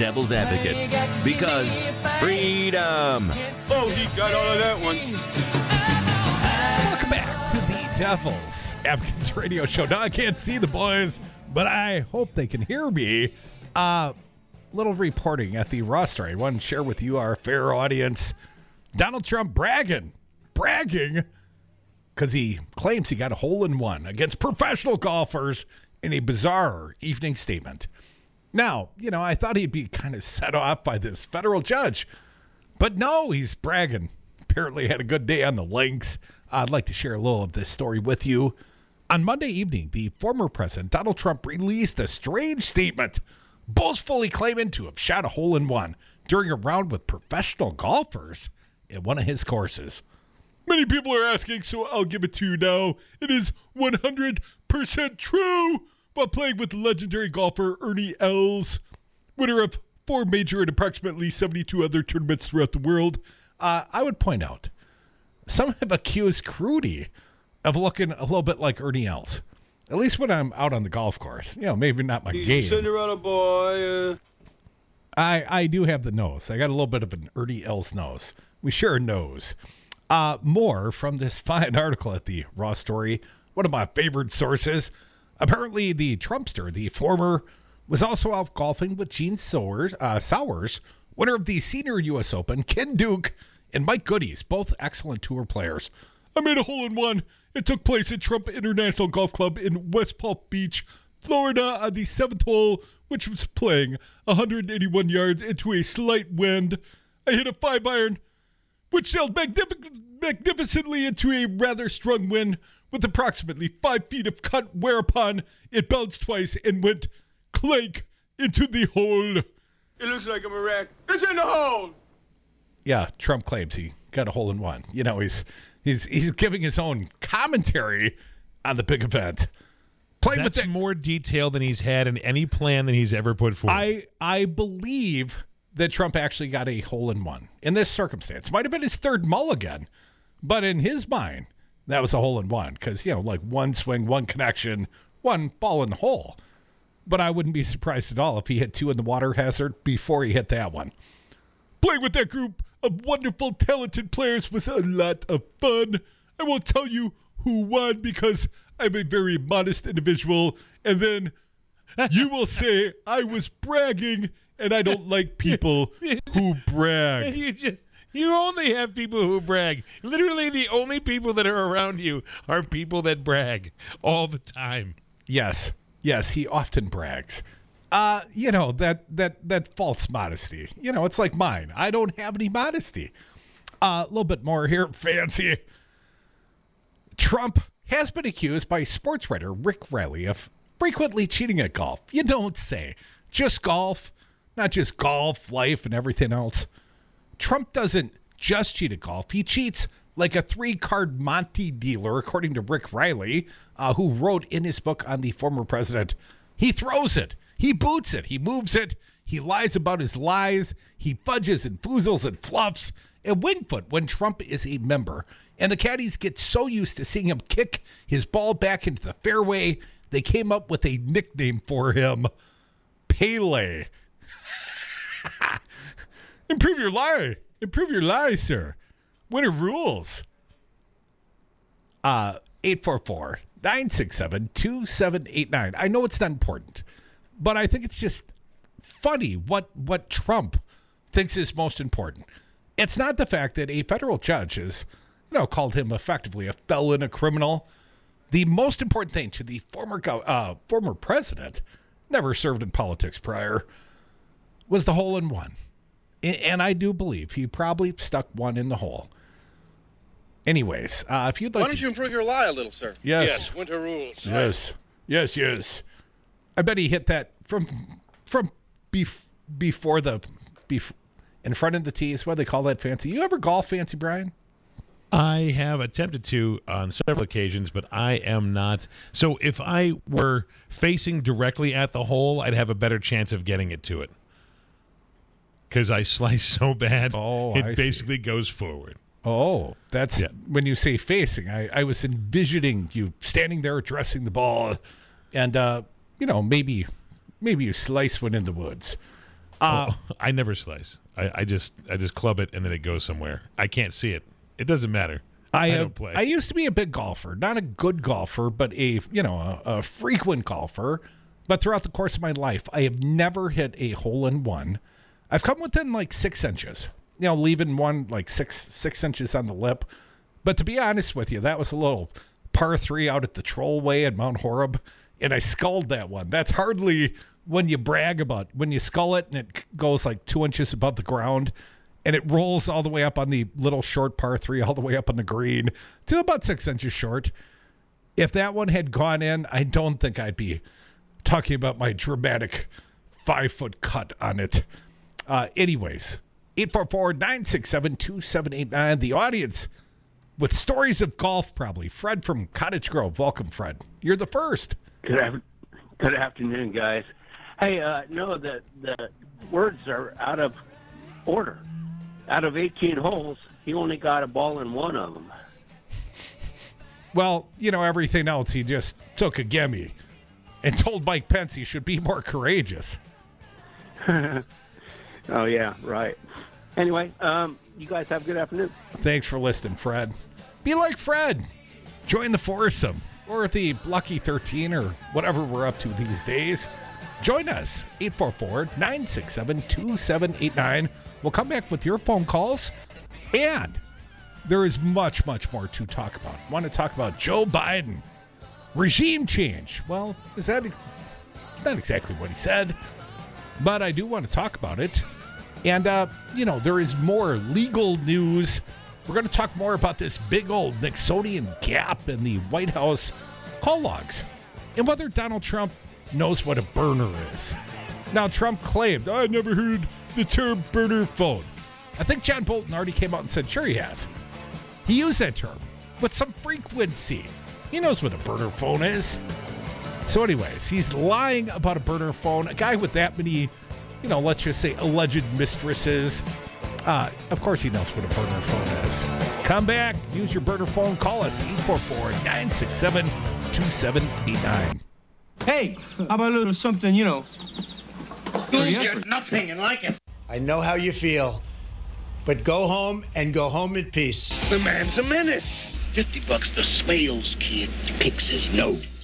devil's advocates. Because freedom. Oh, he got all of that one. Welcome back to the Devil's Advocates Radio Show. Now, I can't see the boys, but I hope they can hear me. Little reporting at the Raw story. I want to share with you, our fair audience, Donald Trump bragging, because he claims he got a hole-in-one against professional golfers in a bizarre evening statement. Now, I thought he'd be kind of set off by this federal judge, but no, he's bragging. Apparently had a good day on the links. I'd like to share a little of this story with you. On Monday evening, the former president, Donald Trump, released a strange statement, boastfully claiming to have shot a hole-in-one during a round with professional golfers at one of his courses. Many people are asking, so I'll give it to you now. It is 100% true. While playing with legendary golfer Ernie Els, winner of 4 major and approximately 72 other tournaments throughout the world, I would point out, some have accused Crudy of looking a little bit like Ernie Els. At least when I'm out on the golf course. Maybe not my game. Cinderella boy. I do have the nose. I got a little bit of an Ernie Els nose. We share a nose. More from this fine article at the Raw Story. One of my favorite sources. Apparently, the Trumpster, the former, was also out golfing with Gene Sowers, winner of the Senior U.S. Open, Ken Duke, and Mike Goodies, both excellent tour players. I made a hole-in-one. It took place at Trump International Golf Club in West Palm Beach, Florida, on the 7th hole, which was playing 181 yards into a slight wind. I hit a 5-iron, which sailed magnificently into a rather strong wind with approximately 5 feet of cut, whereupon it bounced twice and went clank into the hole. It looks like a miracle. It's in the hole. Yeah, Trump claims he got a hole-in-one. He's giving his own commentary on the big event. That's more detail than he's had in any plan that he's ever put forward. I believe that Trump actually got a hole-in-one in this circumstance. Might have been his third mulligan, but in his mind, that was a hole-in-one because, like one swing, one connection, one ball in the hole. But I wouldn't be surprised at all if he hit 2 in the water hazard before he hit that one. Playing with that group of wonderful, talented players was a lot of fun. I won't tell you who won because I'm a very modest individual. And then you will say I was bragging, and I don't like people who brag. You only have people who brag. Literally, the only people that are around you are people that brag all the time. Yes, he often brags. That false modesty. It's like mine. I don't have any modesty. A little bit more here, fancy. Trump has been accused by sports writer Rick Riley of frequently cheating at golf. You don't say. Just golf, not just golf, life, and everything else. Trump doesn't just cheat at golf. He cheats like a 3-card Monte dealer, according to Rick Riley, who wrote in his book on the former president. He throws it. He boots it. He moves it. He lies about his lies. He fudges and foozles and fluffs. And Wingfoot, when Trump is a member, and the caddies get so used to seeing him kick his ball back into the fairway, they came up with a nickname for him, Pele. Improve your lie, sir. Winner rules. 844-967-2789. I know it's not important, but I think it's just funny what Trump thinks is most important. It's not the fact that a federal judge has, called him effectively a felon, a criminal. The most important thing to the former president, never served in politics prior, was the hole-in-one. And I do believe he probably stuck one in the hole. Anyways, if you'd like Why don't you improve your lie a little, sir? Yes, winter rules. Yes. Right. Yes. I bet he hit that from before in front of the tees. What do they call that, fancy? You ever golf, fancy Brian? I have attempted to on several occasions, but I am not. So if I were facing directly at the hole, I'd have a better chance of getting it to it. Because I slice so bad, it basically goes forward. Oh, that's when you say facing. I was envisioning you standing there addressing the ball, and maybe you slice one in the woods. I never slice. I just club it and then it goes somewhere. I can't see it. It doesn't matter. I don't play. I used to be a big golfer, not a good golfer, but a frequent golfer. But throughout the course of my life, I have never hit a hole-in-one. I've come within like 6 inches, leaving one like six inches on the lip. But to be honest with you, that was a little par 3 out at the Trollway at Mount Horeb, and I sculled that one. That's hardly when you brag about when you scull it and it goes like 2 inches above the ground, and it rolls all the way up on the little short par 3, all the way up on the green to about 6 inches short. If that one had gone in, I don't think I'd be talking about my dramatic 5-foot cut on it. Anyways, 844-967-2789. The audience with stories of golf, probably. Fred from Cottage Grove. Welcome, Fred. You're the first. Good afternoon, guys. Hey, no, the words are out of order. Out of 18 holes, he only got a ball in one of them. Well, everything else, he just took a gimme and told Mike Pence he should be more courageous. Oh, yeah, right. Anyway, you guys have a good afternoon. Thanks for listening, Fred. Be like Fred. Join the foursome or the Lucky 13 or whatever we're up to these days. Join us, 844-967-2789. We'll come back with your phone calls, and there is much, much more to talk about. I want to talk about Joe Biden. Regime change. Well, is that not exactly what he said, but I do want to talk about it. And, there is more legal news. We're going to talk more about this big old Nixonian gap in the White House call logs and whether Donald Trump knows what a burner is. Now, Trump claimed, I never heard the term burner phone. I think John Bolton already came out and said, sure he has. He used that term with some frequency. He knows what a burner phone is. So anyways, he's lying about a burner phone. A guy with that many, let's just say alleged mistresses. Of course he knows what a burner phone is. Come back, use your burner phone. Call us, 844-967-2789. Hey, how about a little something, You'll get nothing like it. I know how you feel, but go home and go home in peace. The man's a menace. $50 to Smales, kid. He picks his nose.